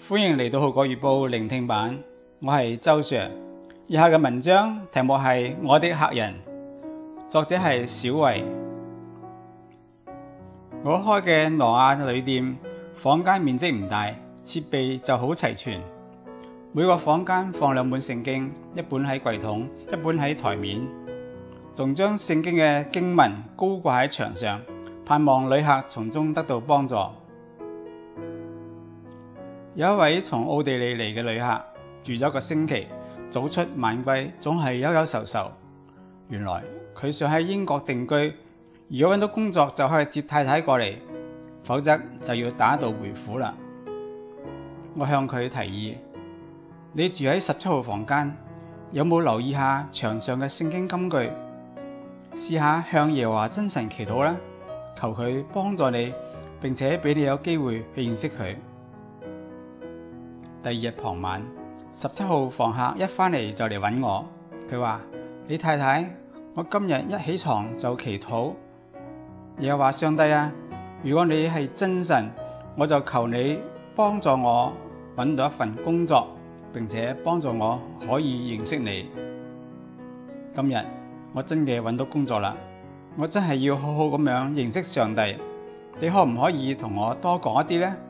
歡迎嚟到《號角月報》聆聽版，我係周 Sir。以下嘅文章題目係我的客人，作者係小維。我開嘅挪亞旅店房間面積唔大，設備就好齊全。每個房間放兩本聖經，一本喺櫃筒，一本喺台面，仲將聖經嘅經文高掛喺牆上，盼望旅客從中得到幫助。有一位從奧地利嚟嘅旅客，住咗一個星期，早出晚歸，總係憂憂愁愁。原來佢想喺英國定居，如果揾到工作就可以接太太過嚟，否則就要打道回府啦。我向佢提議：你住喺17號房間，有冇留意下牆上嘅聖經金句？試下向耶和華真神祈禱啦，求佢幫助你，並且俾你有機會去認識佢。第二日傍晚，17號房客一返嚟就嚟揾我，佢話：你太太，我今日一起床就祈禱，耶和華上帝啊，如果你係真神，我就求你幫助我揾到一份工作，並且幫助我可以認識你。今日我真嘅揾到工作啦，我真係要好好咁樣認識上帝，你可唔可以同我多講一啲呢？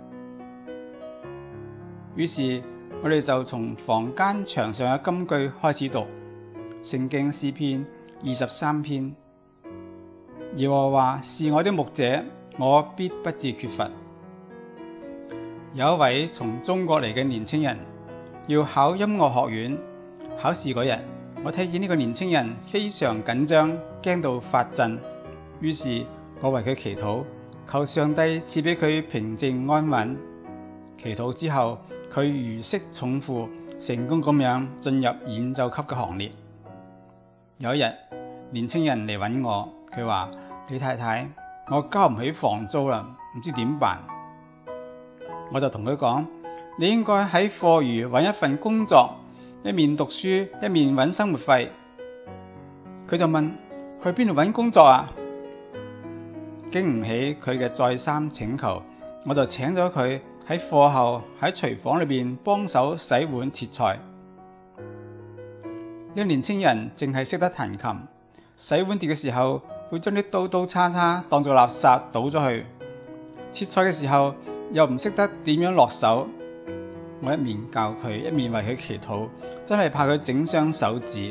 於是我哋就從房間牆上嘅金句開始讀聖經詩篇23篇。耶和華是我的牧者，我必不致缺乏。有一位從中國嚟嘅年輕人要考音樂學院，考試嗰日，我睇見呢個年輕人非常緊張，驚到發震。於是我為佢祈禱，求上帝賜俾佢平靜安穩。祈禱之後，佢如釋重負，成功咁樣進入演奏級嘅行列。有一日，年輕人嚟揾我，佢話：李太太，我交唔起房租啦，唔知點辦。我就同佢講：你應該喺課餘揾一份工作，一面讀書，一面揾生活費。佢就問：去邊度揾工作啊？經唔起佢嘅再三請求，我就請咗佢喺課後喺廚房裏邊幫手洗碗切菜。呢個年輕人淨係識得彈琴，洗碗碟嘅時候會將啲刀叉叉當做垃圾倒咗去，切菜嘅時候又唔識得點樣落手。我一面教佢，一面為佢祈禱，真係怕佢整傷手指。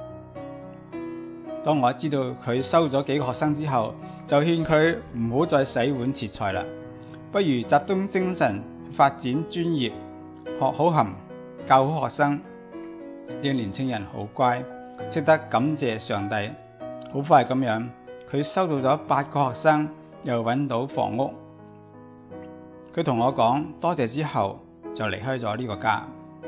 當我知道佢收咗幾個學生之後，就勸佢唔好再洗碗切菜啦，不如集中精神發展專業，學好琴，教好學生。呢個年輕人好乖，識得感謝上帝。好快咁樣，佢收到咗8個學生，又揾到房屋。佢同我講多謝之後，就離開咗呢個家。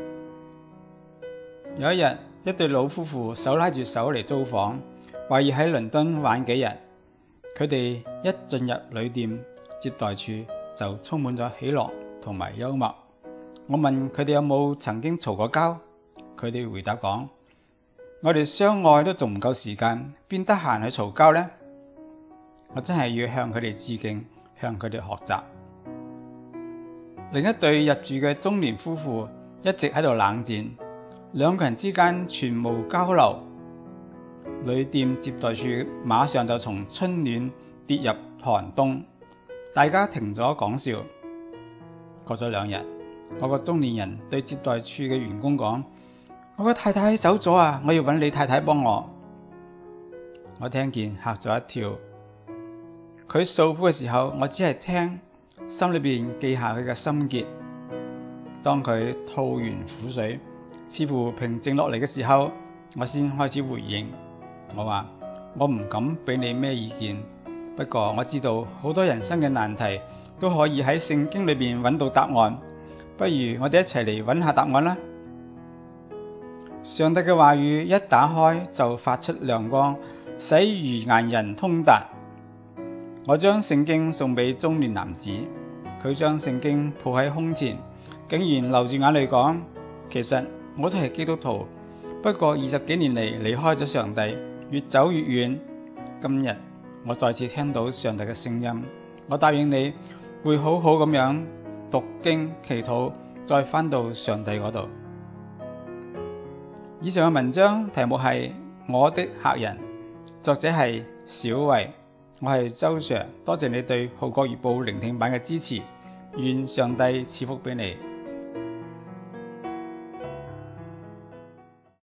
有一日，一對老夫婦手拉住手嚟租房，話要喺倫敦玩幾日。佢哋一進入旅店接待處，就充滿咗喜樂同埋幽默。我問佢哋有冇曾經嘈過交，佢哋回答講：我哋相愛都仲唔夠時間，邊得閒去嘈交呢？我真係要向佢哋致敬，向佢哋學習。另一對入住嘅中年夫婦一直喺度冷戰，兩個人之間全無交流。旅店接待處馬上就從春暖跌入寒冬，大家停咗講笑。過咗2日，我個中年人對接待處嘅員工講：我個太太走咗啊，我要揾你太太幫我。我聽見嚇咗一跳。佢訴苦嘅時候，我只係聽，心裏邊記下佢嘅心結。當佢吐完苦水，似乎平靜落嚟嘅時候，我先開始回應。我話：我唔敢俾你咩意見，不過我知道好多人生嘅難題都可以喺聖經裏邊揾到答案，不如我哋一齊嚟揾下答案啦。上帝嘅話語一打開就發出亮光，使愚眼人通達。我將聖經送俾中年男子，佢將聖經抱喺胸前，竟然流住眼淚講：其實我都係基督徒，不過20幾年嚟離開咗上帝，越走越遠。今日我再次聽到上帝嘅聲音，我答應你會好好咁樣讀經祈禱， 再返到上帝嗰度。以上嘅文章題目係我的客人，作者係小慧，我係周 Sir， 多謝你對《號角月報》聆聽版嘅支持，願上帝賜福俾你。